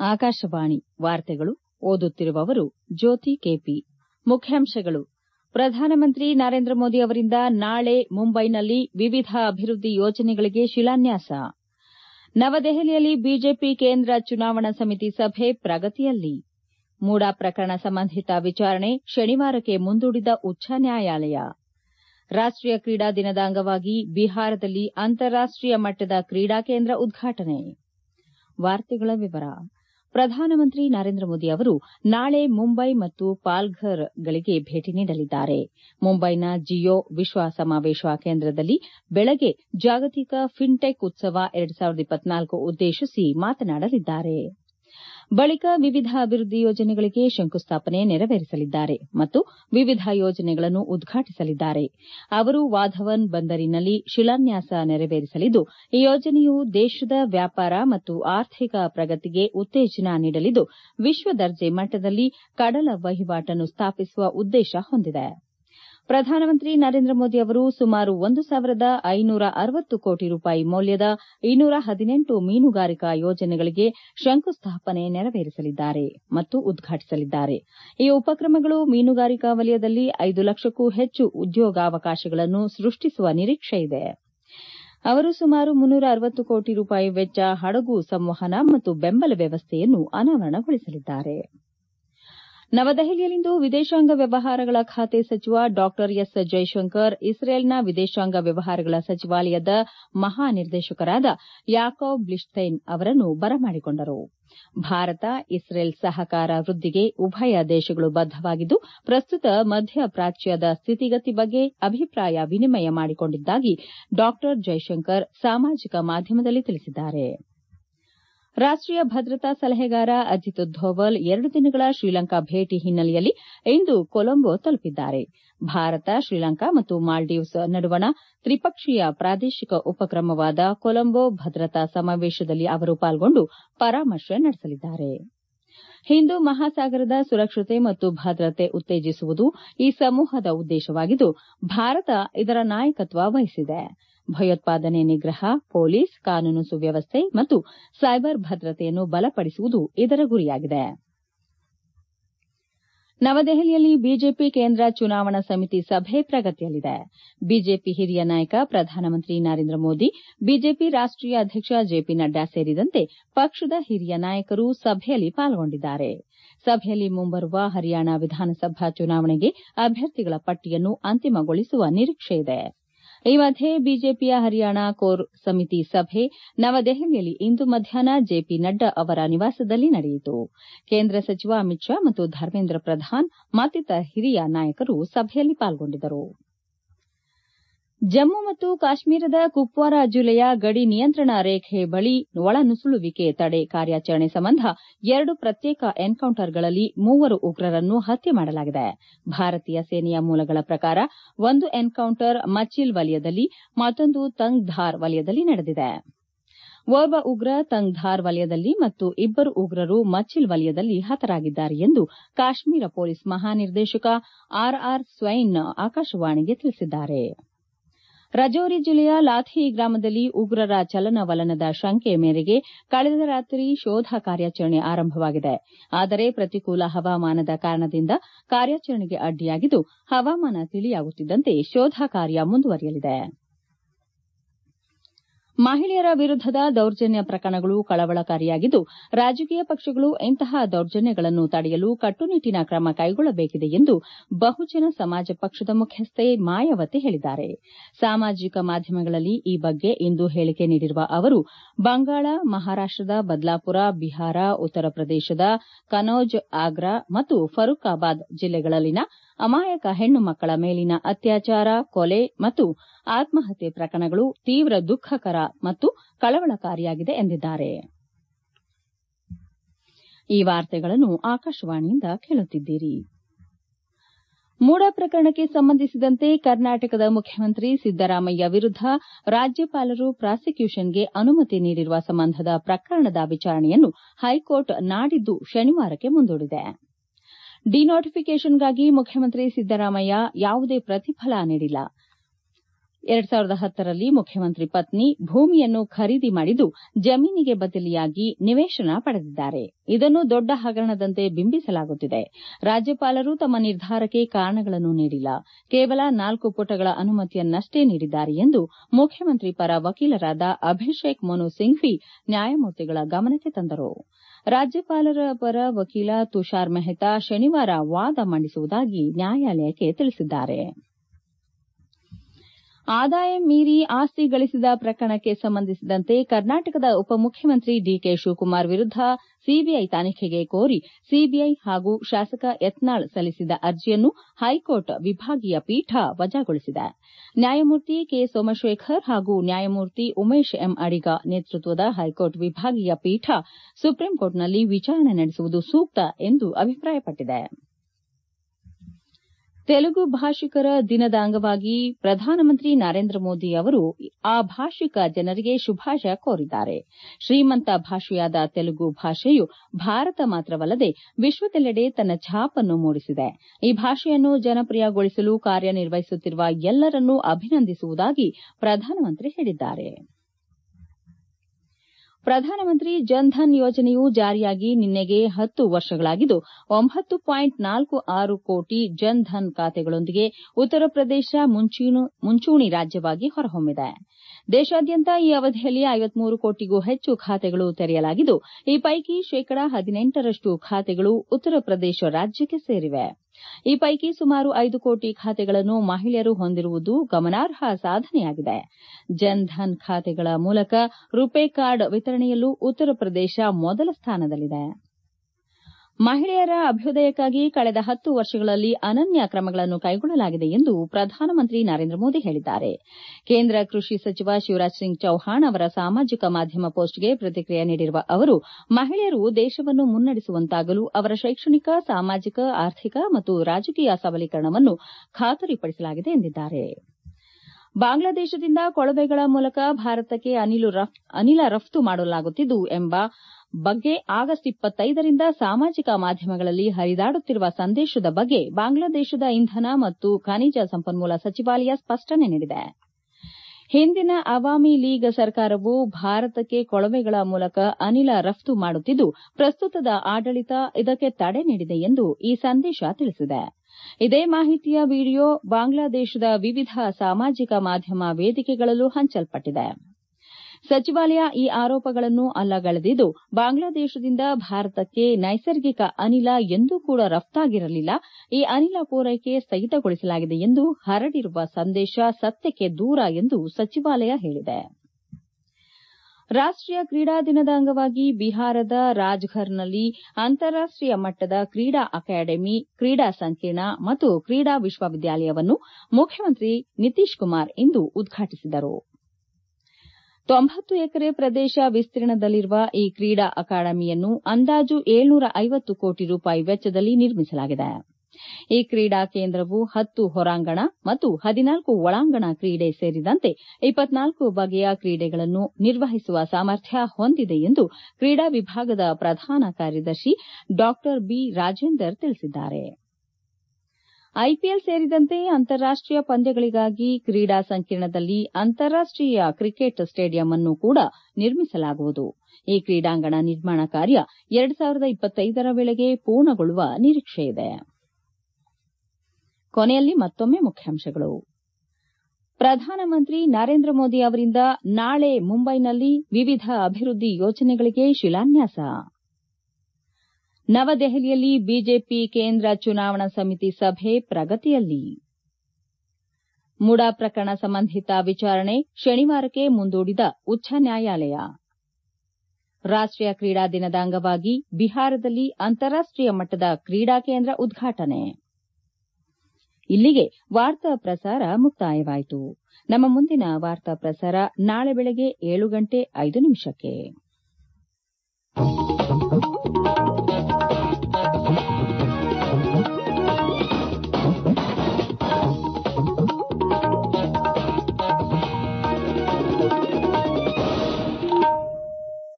ಆಕಾಶವಾಣಿ ವಾರ್ತೆಗಳು ಓದುತ್ತಿರುವವರು ಜ್ಯೋತಿ ಕೆಪಿ ಮುಖ್ಯಾಂಶಗಳು ಪ್ರಧಾನಮಂತ್ರಿ ನರೇಂದ್ರ ಮೋದಿ ಅವರಿಂದ ನಾಳೆ ಮುಂಬೈನಲ್ಲಿ ವಿವಿಧ ಅಭಿವೃದ್ಧಿ ಯೋಜನೆಗಳಿಗೆ ಶಿಲಾನ್ಯಾಸ ನವದೆಹಲಿಯಲ್ಲಿ ಬಿಜೆಪಿ ಕೇಂದ್ರ ಚುನಾವಣಾ ಸಮಿತಿ ಸಭೆ ಪ್ರಗತಿಯಲ್ಲಿ ಮೂಡಾ ಪ್ರಕರಣ ಸಂಬಂಧಿತ ವಿಚಾರಣೆ ಶನಿವಾರಕ್ಕೆ ಮುಂದೂಡಿದ ಉಚ್ಚ ನ್ಯಾಯಾಲಯ ರಾಷ್ಟೀಯ ಕ್ರೀಡಾ ದಿನದ ಅಂಗವಾಗಿ ಬಿಹಾರದಲ್ಲಿ ಅಂತಾರಾಷ್ಟೀಯ ಮಟ್ಟದ ಕ್ರೀಡಾ ಕೇಂದ್ರ ಉದ್ಘಾಟನೆ ಪ್ರಧಾನಮಂತ್ರಿ ನರೇಂದ್ರ ಮೋದಿ ಅವರು ನಾಳೆ ಮುಂಬೈ ಮತ್ತು ಪಾಲ್ಘರ್ಗಳಿಗೆ ಭೇಟಿ ನೀಡಲಿದ್ದಾರೆ ಮುಂಬೈನ ಜಿಯೋ ವಿಶ್ವ ಸಮಾವೇಶ ಕೇಂದ್ರದಲ್ಲಿ ಬೆಳಗ್ಗೆ ಜಾಗತಿಕ ಫಿನ್ಟೆಕ್ ಉತ್ಸವ 2024 ಉದ್ದೇಶಿಸಿ ಮಾತನಾಡಲಿದ್ದಾರೆ ಬಳಿಕ ವಿವಿಧ ಅಭಿವೃದ್ಧಿ ಯೋಜನೆಗಳಿಗೆ ಶಂಕುಸ್ಥಾಪನೆ ನೆರವೇರಿಸಲಿದ್ದಾರೆ ಮತ್ತು ವಿವಿಧ ಯೋಜನೆಗಳನ್ನು ಉದ್ಘಾಟಿಸಲಿದ್ದಾರೆ ಅವರು ವಾಧವನ್ ಬಂದರಿನಲ್ಲಿ ಶಿಲಾನ್ಯಾಸ ನೆರವೇರಿಸಲಿದ್ದು ಈ ಯೋಜನೆಯು ದೇಶದ ವ್ಯಾಪಾರ ಮತ್ತು ಆರ್ಥಿಕ ಪ್ರಗತಿಗೆ ಉತ್ತೇಜನ ನೀಡಲಿದ್ದು ವಿಶ್ವ ದರ್ಜೆ ಮಟ್ಟದಲ್ಲಿ ಕಡಲ ವಹಿವಾಟನ್ನು ಸ್ಥಾಪಿಸುವ ಉದ್ದೇಶ ಹೊಂದಿದೆ ಪ್ರಧಾನಮಂತ್ರಿ ನರೇಂದ್ರ ಮೋದಿ ಅವರು ಸುಮಾರು 1,560 ಕೋಟಿ ರೂಪಾಯಿ ಮೌಲ್ಯದ 218 ಮೀನುಗಾರಿಕಾ ಯೋಜನೆಗಳಿಗೆ ಶಂಕುಸ್ಥಾಪನೆ ನೆರವೇರಿಸಲಿದ್ದಾರೆ ಮತ್ತು ಉದ್ಘಾಟಿಸಲಿದ್ದಾರೆ ಈ ಉಪಕ್ರಮಗಳು ಮೀನುಗಾರಿಕಾ ವಲಯದಲ್ಲಿ 5 ಲಕ್ಷಕ್ಕೂ ಹೆಚ್ಚು ಉದ್ಯೋಗಾವಕಾಶಗಳನ್ನು ಸೃಷ್ಟಿಸುವ ನಿರೀಕ್ಷೆಯಿದೆ ಅವರು ಸುಮಾರು 360 ಕೋಟಿ ರೂಪಾಯಿ ವೆಚ್ಚ ಹಡಗು ಸಂವಹನ ಮತ್ತು ಬೆಂಬಲ ವ್ಯವಸ್ಥೆಯನ್ನು ಅನಾವರಣಗೊಳಿಸಲಿದ್ದಾರೆ ನವದೆಹಲಿಯಲ್ಲಿಂದು ವಿದೇಶಾಂಗ ವ್ಯವಹಾರಗಳ ಖಾತೆ ಸಚಿವ ಡಾ ಎಸ್ ಜೈಶಂಕರ್ ಇಸ್ರೇಲ್ನ ವಿದೇಶಾಂಗ ವ್ಯವಹಾರಗಳ ಸಚಿವಾಲಯದ ಮಹಾನಿರ್ದೇಶಕರಾದ ಯಾಕೋಬ್ ಲಿಶ್ತೈನ್ ಅವರನ್ನು ಬರಮಾಡಿಕೊಂಡರು ಭಾರತ ಇಸ್ರೇಲ್ ಸಹಕಾರ ವೃದ್ದಿಗೆ ಉಭಯ ದೇಶಗಳು ಬದ್ದವಾಗಿದ್ದು ಪ್ರಸ್ತುತ ಮಧ್ಯಪ್ರಾಚ್ಯದ ಸ್ಥಿತಿಗತಿ ಬಗ್ಗೆ ಅಭಿಪ್ರಾಯ ವಿನಿಮಯ ಮಾಡಿಕೊಂಡಿದ್ದಾಗಿ ಡಾ ಜೈಶಂಕರ್ ಸಾಮಾಜಿಕ ಮಾಧ್ಯಮದಲ್ಲಿ ತಿಳಿಸಿದ್ದಾರೆ ರಾಷ್ಟೀಯ ಭದ್ರತಾ ಸಲಹೆಗಾರ ಅಜಿತ್ ಧೋವಲ್ 2 ದಿನಗಳ ಶ್ರೀಲಂಕಾ ಭೇಟಿ ಹಿನ್ನೆಲೆಯಲ್ಲಿ ಇಂದು ಕೊಲಂಬೊ ತಲುಪಿದ್ದಾರೆ ಭಾರತ ಶ್ರೀಲಂಕಾ ಮತ್ತು ಮಾಲ್ಡೀವ್ಸ್ ನಡುವಣ ತ್ರಿಪಕ್ಷೀಯ ಪ್ರಾದೇಶಿಕ ಉಪಕ್ರಮವಾದ ಕೊಲಂಬೊ ಭದ್ರತಾ ಸಮಾವೇಶದಲ್ಲಿ ಅವರು ಪಾಲ್ಗೊಂಡು ಪರಾಮರ್ಶೆ ನಡೆಸಲಿದ್ದಾರೆ ಹಿಂದೂ ಮಹಾಸಾಗರದ ಸುರಕ್ಷತೆ ಮತ್ತು ಭದ್ರತೆ ಉತ್ತೇಜಿಸುವುದು ಈ ಸಮೂಹದ ಉದ್ದೇಶವಾಗಿದ್ದು ಭಾರತ ಇದರ ನಾಯಕತ್ವ ವಹಿಸಿದೆ ಭಯೋತ್ಪಾದನೆ ನಿಗ್ರಹ ಪೊಲೀಸ್ ಕಾನೂನು ಸುವ್ಯವಸ್ಥೆ ಮತ್ತು ಸೈಬರ್ ಭದ್ರತೆಯನ್ನು ಬಲಪಡಿಸುವುದು ಇದರ ಗುರಿಯಾಗಿದೆ ನವದೆಹಲಿಯಲ್ಲಿ ಬಿಜೆಪಿ ಕೇಂದ್ರ ಚುನಾವಣಾ ಸಮಿತಿ ಸಭೆ ಪ್ರಗತಿಯಲ್ಲಿದೆ ಬಿಜೆಪಿ ಹಿರಿಯ ನಾಯಕ ಪ್ರಧಾನಮಂತ್ರಿ ನರೇಂದ್ರ ಮೋದಿ ಬಿಜೆಪಿ ರಾಷ್ಟೀಯ ಅಧ್ಯಕ್ಷ ಜೆಪಿ ನಡ್ಡಾ ಸೇರಿದಂತೆ ಪಕ್ಷದ ಹಿರಿಯ ನಾಯಕರು ಸಭೆಯಲ್ಲಿ ಪಾಲ್ಗೊಂಡಿದ್ದಾರೆ ಸಭೆಯಲ್ಲಿ ಮುಂಬರುವ ಹರಿಯಾಣ ವಿಧಾನಸಭಾ ಚುನಾವಣೆಗೆ ಅಭ್ಯರ್ಥಿಗಳ ಪಟ್ಟಿಯನ್ನು ಅಂತಿಮಗೊಳಿಸುವ ನಿರೀಕ್ಷೆಯಿದೆ ಈ ಮಧ್ಯೆ ಬಿಜೆಪಿಯ ಹರಿಯಾಣ ಕೋರ್ ಸಮಿತಿ ಸಭೆ ನವದೆಹಲಿಯಲ್ಲಿ ಇಂದು ಮಧ್ಯಾಹ್ನ ಜೆಪಿ ನಡ್ಡಾ ಅವರ ನಿವಾಸದಲ್ಲಿ ನಡೆಯಿತು ಕೇಂದ್ರ ಸಚಿವ ಅಮಿತ್ ಶಾ ಮತ್ತು ಧರ್ಮೇಂದ್ರ ಪ್ರಧಾನ್ ಮತ್ತಿತರ ಹಿರಿಯ ನಾಯಕರು ಸಭೆಯಲ್ಲಿ ಪಾಲ್ಗೊಂಡಿದ್ದರು ಜಮ್ಮು ಮತ್ತು ಕಾಶ್ಮೀರದ ಕುಪ್ವಾರಾ ಜಿಲ್ಲೆಯ ಗಡಿ ನಿಯಂತ್ರಣ ರೇಖೆ ಬಳಿ ಒಳನುಸುಳುವಿಕೆ ತಡೆ ಕಾರ್ಯಾಚರಣೆ ಸಂಬಂಧ 2 ಪ್ರತ್ಯೇಕ ಎನ್ಕೌಂಟರ್ಗಳಲ್ಲಿ 3 ಉಗ್ರರನ್ನು ಹತ್ಯೆ ಮಾಡಲಾಗಿದೆ ಭಾರತೀಯ ಸೇನೆಯ ಮೂಲಗಳ ಪ್ರಕಾರ ಒಂದು ಎನ್ಕೌಂಟರ್ ಮಚಿಲ್ ವಲಯದಲ್ಲಿ ಮತ್ತೊಂದು ತಂಗ್ಧಾರ್ ವಲಯದಲ್ಲಿ ನಡೆದಿದೆ ಓರ್ವ ಉಗ್ರ ತಂಗ್ಧಾರ್ ವಲಯದಲ್ಲಿ ಮತ್ತು 2 ಉಗ್ರರು ಮಚಿಲ್ ವಲಯದಲ್ಲಿ ಹತರಾಗಿದ್ದಾರೆ ಎಂದು ಕಾಶ್ಮೀರ ಪೊಲೀಸ್ ಮಹಾನಿರ್ದೇಶಕ ಆರ್ಆರ್ ಸ್ವೈನ್ ಆಕಾಶವಾಣಿಗೆ ತಿಳಿಸಿದ್ದಾರೆ ರಜೌರಿ ಜಿಲ್ಲೆಯ ಲಾಥಿ ಗ್ರಾಮದಲ್ಲಿ ಉಗ್ರರ ಚಲನವಲನದ ಶಂಕೆ ಮೇರೆಗೆ ಕಳೆದ ರಾತ್ರಿ ಶೋಧ ಕಾರ್ಯಾಚರಣೆ ಆರಂಭವಾಗಿದೆ ಆದರೆ ಪ್ರತಿಕೂಲ ಹವಾಮಾನದ ಕಾರಣದಿಂದ ಕಾರ್ಯಾಚರಣೆಗೆ ಅಡ್ಡಿಯಾಗಿದ್ದು ಹವಾಮಾನ ತಿಳಿಯಾಗುತ್ತಿದ್ದಂತೆ ಶೋಧ ಕಾರ್ಯ ಮುಂದುವರಿಯಲಿದೆ ಮಹಿಳೆಯರ ವಿರುದ್ದದ ದೌರ್ಜನ್ಯ ಪ್ರಕರಣಗಳು ಕಳವಳಕಾರಿಯಾಗಿದ್ದು ರಾಜಕೀಯ ಪಕ್ಷಗಳು ಇಂತಹ ದೌರ್ಜನ್ಯಗಳನ್ನು ತಡೆಯಲು ಕಟ್ಟುನಿಟ್ಟಿನ ಕ್ರಮ ಕೈಗೊಳ್ಳಬೇಕಿದೆ ಎಂದು ಬಹುಜನ ಸಮಾಜ ಪಕ್ಷದ ಮುಖ್ಯಸ್ಥೆ ಮಾಯಾವತಿ ಹೇಳಿದ್ದಾರೆ ಸಾಮಾಜಿಕ ಮಾಧ್ಯಮಗಳಲ್ಲಿ ಈ ಬಗ್ಗೆ ಇಂದು ಹೇಳಿಕೆ ನೀಡಿರುವ ಅವರು ಬಂಗಾಳ ಮಹಾರಾಷ್ಟದ ಬದ್ಲಾಪುರ ಬಿಹಾರ ಉತ್ತರ ಪ್ರದೇಶದ ಕನೌಜ್ ಆಗ್ರಾ ಮತ್ತು ಫರೂಖಾಬಾದ್ ಜಿಲ್ಲೆಗಳಲ್ಲಿನ ಅಮಾಯಕ ಹೆಣ್ಣು ಮಕ್ಕಳ ಮೇಲಿನ ಅತ್ಯಾಚಾರ ಕೊಲೆ ಮತ್ತು ಆತ್ಮಹತ್ಯೆ ಪ್ರಕರಣಗಳು ತೀವ್ರ ದುಃಖಕರ ಮತ್ತು ಕಳವಳಕಾರಿಯಾಗಿದೆ ಎಂದಿದ್ದಾರೆ ಈ ವಾರ್ತೆಗಳನ್ನು ಆಕಾಶವಾಣಿಯಿಂದ ಕೇಳುತ್ತಿದ್ದೀರಿ ಮೂಡಾ ಪ್ರಕರಣಕ್ಕೆ ಸಂಬಂಧಿಸಿದಂತೆ ಕರ್ನಾಟಕದ ಮುಖ್ಯಮಂತ್ರಿ ಸಿದ್ದರಾಮಯ್ಯ ವಿರುದ್ದ ರಾಜ್ಯಪಾಲರು ಪ್ರಾಸಿಕ್ಯೂಷನ್ಗೆ ಅನುಮತಿ ನೀಡಿರುವ ಸಂಬಂಧದ ಪ್ರಕರಣದ ವಿಚಾರಣೆಯನ್ನು ಹೈಕೋರ್ಟ್ ನಾಡಿದ್ದು ಶನಿವಾರಕ್ಕೆ ಮುಂದೂಡಿದೆ ಡಿನೋಟಿಫಿಕೇಷನ್ಗಾಗಿ ಮುಖ್ಯಮಂತ್ರಿ ಸಿದ್ದರಾಮಯ್ಯ ಯಾವುದೇ ಪ್ರತಿಫಲ ನೀಡಿಲ್ಲ 2010 ರಲ್ಲಿ ಮುಖ್ಯಮಂತ್ರಿ ಪತ್ನಿ ಭೂಮಿಯನ್ನು ಖರೀದಿ ಮಾಡಿದ್ದು ಜಮೀನಿಗೆ ಬದಲಿಯಾಗಿ ನಿವೇಶನ ಪಡೆದಿದ್ದಾರೆ. ಇದನ್ನು ದೊಡ್ಡ ಹಗರಣದಂತೆ ಬಿಂಬಿಸಲಾಗುತ್ತಿದೆ. ರಾಜ್ಯಪಾಲರು ತಮ್ಮ ನಿರ್ಧಾರಕ್ಕೆ ಕಾರಣಗಳನ್ನು ನೀಡಿಲ್ಲ. ಕೇವಲ 4 ಪುಟಗಳ ಅನುಮತಿಯನ್ನಷ್ಟೇ ನೀಡಿದ್ದಾರೆ ಎಂದು ಮುಖ್ಯಮಂತ್ರಿ ಪರ ವಕೀಲರಾದ ಅಭಿಷೇಕ್ ಮನು ಸಿಂಘ್ವಿ ನ್ಯಾಯಮೂರ್ತಿಗಳ ಗಮನಕ್ಕೆ ತಂದರು. ರಾಜ್ಯಪಾಲರ ಪರ ವಕೀಲ ತುಷಾರ್ ಮೆಹ್ತಾ ಶನಿವಾರ ವಾದ ಮಂಡಿಸುವುದಾಗಿ ನ್ಯಾಯಾಲಯಕ್ಕೆ ತಿಳಿಸಿದ್ದಾರೆ. ಆದಾಯ ಮೀರಿ ಆಸ್ತಿ ಗಳಿಸಿದ ಪ್ರಕರಣಕ್ಕೆ ಸಂಬಂಧಿಸಿದಂತೆ ಕರ್ನಾಟಕದ ಉಪಮುಖ್ಯಮಂತ್ರಿ ಡಿಕೆ ಶಿವಕುಮಾರ್ ವಿರುದ್ದ ಸಿಬಿಐ ತನಿಖೆಗೆ ಕೋರಿ ಸಿಬಿಐ ಹಾಗೂ ಶಾಸಕ ಯತ್ನಾಳ್ ಸಲ್ಲಿಸಿದ ಅರ್ಜಿಯನ್ನು ಹೈಕೋರ್ಟ್ ವಿಭಾಗೀಯ ಪೀಠ ವಜಾಗೊಳಿಸಿದೆ. ನ್ಯಾಯಮೂರ್ತಿ ಕೆ ಸೋಮಶೇಖರ್ ಹಾಗೂ ನ್ಯಾಯಮೂರ್ತಿ ಉಮೇಶ್ ಎಂ ಅಡಿಗ ನೇತೃತ್ವದ ಹೈಕೋರ್ಟ್ ವಿಭಾಗೀಯ ಪೀಠ ಸುಪ್ರೀಂಕೋರ್ಟ್ನಲ್ಲಿ ವಿಚಾರಣೆ ನಡೆಸುವುದು ಸೂಕ್ತ ಎಂದು ಅಭಿಪ್ರಾಯಪಟ್ಟಿದೆ. ತೆಲುಗು ಭಾಷಿಕರ ದಿನದ ಅಂಗವಾಗಿ ಪ್ರಧಾನಮಂತ್ರಿ ನರೇಂದ್ರ ಮೋದಿ ಅವರು ಆ ಭಾಷಿಕ ಜನರಿಗೆ ಶುಭಾಶಯ ಕೋರಿದ್ದಾರೆ. ಶ್ರೀಮಂತ ಭಾಷೆಯಾದ ತೆಲುಗು ಭಾಷೆಯು ಭಾರತ ಮಾತ್ರವಲ್ಲದೆ ವಿಶ್ವದೆಲ್ಲೆಡೆ ತನ್ನ ಛಾಪನ್ನು ಮೂಡಿಸಿದೆ. ಈ ಭಾಷೆಯನ್ನು ಜನಪ್ರಿಯಗೊಳಿಸಲು ಕಾರ್ಯನಿರ್ವಹಿಸುತ್ತಿರುವ ಎಲ್ಲರನ್ನೂ ಅಭಿನಂದಿಸುವುದಾಗಿ ಪ್ರಧಾನಮಂತ್ರಿ ಹೇಳಿದ್ದಾರೆ. ಪ್ರಧಾನಮಂತ್ರಿ ಜನ್ಧನ್ ಯೋಜನೆಯು ಜಾರಿಯಾಗಿ ನಿನ್ನೆಗೆ 10 ವರ್ಷಗಳಾಗಿದ್ದು 9.46 ಕೋಟಿ ಜನ್ಧನ್ ಖಾತೆಗಳೊಂದಿಗೆ ಉತ್ತರ ಪ್ರದೇಶ ಮುಂಚೂಣಿ ರಾಜ್ಯವಾಗಿ ಹೊರಹೊಮ್ಮಿದೆ. ದೇಶಾದ್ಯಂತ ಈ ಅವಧಿಯಲ್ಲಿ 53 ಕೋಟಿಗೂ ಹೆಚ್ಚು ಖಾತೆಗಳು ತೆರೆಯಲಾಗಿದ್ದು, ಈ ಪೈಕಿ ಶೇಕಡಾ 18ರಷ್ಟು ಖಾತೆಗಳು ಉತ್ತರ ಪ್ರದೇಶ ರಾಜ್ಯಕ್ಕೆ ಸೇರಿವೆ. ಈ ಪೈಕಿ ಸುಮಾರು 5 ಕೋಟಿ ಖಾತೆಗಳನ್ನು ಮಹಿಳೆಯರು ಹೊಂದಿರುವುದು ಗಮನಾರ್ಹ ಸಾಧನೆಯಾಗಿದೆ. ಜನ್ಧನ್ ಖಾತೆಗಳ ಮೂಲಕ ರುಪೇ ಕಾರ್ಡ್ ವಿತರಣೆಯಲ್ಲೂ ಉತ್ತರ ಪ್ರದೇಶ ಮೊದಲ ಸ್ಥಾನದಲ್ಲಿದೆ. ಮಹಿಳೆಯರ ಅಭ್ಯುದಯಕ್ಕಾಗಿ ಕಳೆದ 10 ವರ್ಷಗಳಲ್ಲಿ ಅನನ್ಯ ಕ್ರಮಗಳನ್ನು ಕೈಗೊಳ್ಳಲಾಗಿದೆ ಎಂದು ಪ್ರಧಾನಮಂತ್ರಿ ನರೇಂದ್ರ ಮೋದಿ ಹೇಳಿದ್ದಾರೆ. ಕೇಂದ್ರ ಕೃಷಿ ಸಚಿವ ಶಿವರಾಜ್ ಸಿಂಗ್ ಚೌಹಾಣ್ ಅವರ ಸಾಮಾಜಿಕ ಮಾಧ್ಯಮ ಪೋಸ್ಟ್ಗೆ ಪ್ರತಿಕ್ರಿಯೆ ನೀಡಿರುವ ಅವರು, ಮಹಿಳೆಯರು ದೇಶವನ್ನು ಮುನ್ನಡೆಸುವಂತಾಗಲು ಅವರ ಶೈಕ್ಷಣಿಕ, ಸಾಮಾಜಿಕ, ಆರ್ಥಿಕ ಮತ್ತು ರಾಜಕೀಯ ಸಬಲೀಕರಣವನ್ನು ಖಾತರಿಪಡಿಸಲಾಗಿದೆ ಎಂದಿದ್ದಾರೆ. ಬಾಂಗ್ಲಾದೇಶದಿಂದ ಕೊಳವೆಗಳ ಮೂಲಕ ಭಾರತಕ್ಕೆ ಅನಿಲ ರಫ್ತು ಮಾಡಲಾಗುತ್ತಿದ್ದು ಎಂಬ ಬಗ್ಗೆ ಆಗಸ್ಟ್ 25ರಿಂದ ಸಾಮಾಜಿಕ ಮಾಧ್ಯಮಗಳಲ್ಲಿ ಹರಿದಾಡುತ್ತಿರುವ ಸಂದೇಶದ ಬಗ್ಗೆ ಬಾಂಗ್ಲಾದೇಶದ ಇಂಧನ ಮತ್ತು ಖನಿಜ ಸಂಪನ್ಮೂಲ ಸಚಿವಾಲಯ ಸ್ಪಷ್ಟನೆ ನೀಡಿದೆ. ಹಿಂದಿನ ಅವಾಮಿ ಲೀಗ್ ಸರ್ಕಾರವು ಭಾರತಕ್ಕೆ ಕೊಳವೆಗಳ ಮೂಲಕ ಅನಿಲ ರಫ್ತು ಮಾಡುತ್ತಿದ್ದು, ಪ್ರಸ್ತುತದ ಆಡಳಿತ ಇದಕ್ಕೆ ತಡೆ ನೀಡಿದೆ ಎಂದು ಈ ಸಂದೇಶ ತಿಳಿಸಿದೆ. ಇದೇ ಮಾಹಿತಿಯ ವಿಡಿಯೋ ಬಾಂಗ್ಲಾದೇಶದ ವಿವಿಧ ಸಾಮಾಜಿಕ ಮಾಧ್ಯಮ ವೇದಿಕೆಗಳಲ್ಲೂ ಹಂಚಲ್ಪಟ್ಟಿದೆ. ಸಚಿವಾಲಯ ಈ ಆರೋಪಗಳನ್ನು ಅಲ್ಲಗಳೆದಿದ್ದು, ಬಾಂಗ್ಲಾದೇಶದಿಂದ ಭಾರತಕ್ಕೆ ನೈಸರ್ಗಿಕ ಅನಿಲ ಎಂದೂ ಕೂಡ ರಫ್ತಾಗಿರಲಿಲ್ಲ. ಈ ಅನಿಲ ಪೂರೈಕೆ ಸ್ಥಗಿತಗೊಳಿಸಲಾಗಿದೆ ಎಂದು ಹರಡಿರುವ ಸಂದೇಶ ಸತ್ಯಕ್ಕೆ ದೂರ ಎಂದು ಸಚಿವಾಲಯ ಹೇಳಿದೆ. ರಾಷ್ಟೀಯ ಕ್ರೀಡಾ ದಿನದ ಅಂಗವಾಗಿ ಬಿಹಾರದ ರಾಜ್ಘರ್ನಲ್ಲಿ ಅಂತಾರಾಷ್ಟೀಯ ಮಟ್ಟದ ಕ್ರೀಡಾ ಅಕಾಡೆಮಿ, ಕ್ರೀಡಾ ಸಂಕೀರ್ಣ ಮತ್ತು ಕ್ರೀಡಾ ವಿಶ್ವವಿದ್ಯಾಲಯವನ್ನು ಮುಖ್ಯಮಂತ್ರಿ ನಿತೀಶ್ ಕುಮಾರ್ ಇಂದು ಉದ್ಘಾಟಿಸಿದರು. 90 ಎಕರೆ ಪ್ರದೇಶ ವಿಸ್ತೀರ್ಣದಲ್ಲಿರುವ ಈ ಕ್ರೀಡಾ ಅಕಾಡೆಮಿಯನ್ನು ಅಂದಾಜು 750 ಕೋಟಿ ರೂಪಾಯಿ ವೆಚ್ಚದಲ್ಲಿ ನಿರ್ಮಿಸಲಾಗಿದೆ. ಈ ಕ್ರೀಡಾ ಕೇಂದ್ರವು 10 ಹೊರಾಂಗಣ ಮತ್ತು 14 ಒಳಾಂಗಣ ಕ್ರೀಡೆ ಸೇರಿದಂತೆ 24 ಬಗೆಯ ಕ್ರೀಡೆಗಳನ್ನು ನಿರ್ವಹಿಸುವ ಸಾಮರ್ಥ್ಯ ಹೊಂದಿದೆ ಎಂದು ಕ್ರೀಡಾ ವಿಭಾಗದ ಪ್ರಧಾನ ಕಾರ್ಯದರ್ಶಿ ಡಾ ಬಿ ರಾಜೇಂದರ್ ತಿಳಿಸಿದ್ದಾರೆ. ಐಪಿಎಲ್ ಸೇರಿದಂತೆ ಅಂತಾರಾಷ್ಟೀಯ ಪಂದ್ಯಗಳಿಗಾಗಿ ಕ್ರೀಡಾ ಸಂಕೀರ್ಣದಲ್ಲಿ ಅಂತಾರಾಷ್ಟೀಯ ಕ್ರಿಕೆಟ್ ಸ್ಟೇಡಿಯಂ ಅನ್ನು ಕೂಡ ನಿರ್ಮಿಸಲಾಗುವುದು. ಈ ಕ್ರೀಡಾಂಗಣ ನಿರ್ಮಾಣ ಕಾರ್ಯ 2025ರ ವೇಳೆಗೆ ಪೂರ್ಣಗೊಳ್ಳುವ ನಿರೀಕ್ಷೆಯಿದೆ. ಕೊನೆಯಲ್ಲಿ ಮತ್ತೊಮ್ಮೆ ಮುಖ್ಯಾಂಶಗಳು. ಪ್ರಧಾನಮಂತ್ರಿ ನರೇಂದ್ರ ಮೋದಿ ಅವರಿಂದ ನಾಳೆ ಮುಂಬೈನಲ್ಲಿ ವಿವಿಧ ಅಭಿವೃದ್ಧಿ ಯೋಜನೆಗಳಿಗೆ ಶಿಲಾನ್ಯಾಸ. ನವದೆಹಲಿಯಲ್ಲಿ ಬಿಜೆಪಿ ಕೇಂದ್ರ ಚುನಾವಣಾ ಸಮಿತಿ ಸಭೆ ಪ್ರಗತಿಯಲ್ಲಿ. ಮುಡಾ ಪ್ರಕರಣ ಸಂಬಂಧಿತ ವಿಚಾರಣೆ ಶನಿವಾರಕ್ಕೆ ಮುಂದೂಡಿದ ಉಚ್ಚ ನ್ಯಾಯಾಲಯ. ರಾಷ್ಟೀಯ ಕ್ರೀಡಾ ದಿನದ ಅಂಗವಾಗಿ ಬಿಹಾರದಲ್ಲಿ ಅಂತಾರಾಷ್ಟೀಯ ಮಟ್ಟದ ಕ್ರೀಡಾ ಕೇಂದ್ರ ಉದ್ಘಾಟನೆ. ಇಲ್ಲಿಗೆ ವಾರ್ತಾ ಪ್ರಸಾರ ಮುಕ್ತಾಯವಾಯಿತು. ನಮ್ಮ ಮುಂದಿನ ವಾರ್ತಾ ಪ್ರಸಾರ ನಾಳೆ ಬೆಳಗ್ಗೆ 7:05 ನಿಮಿಷಕ್ಕೆ.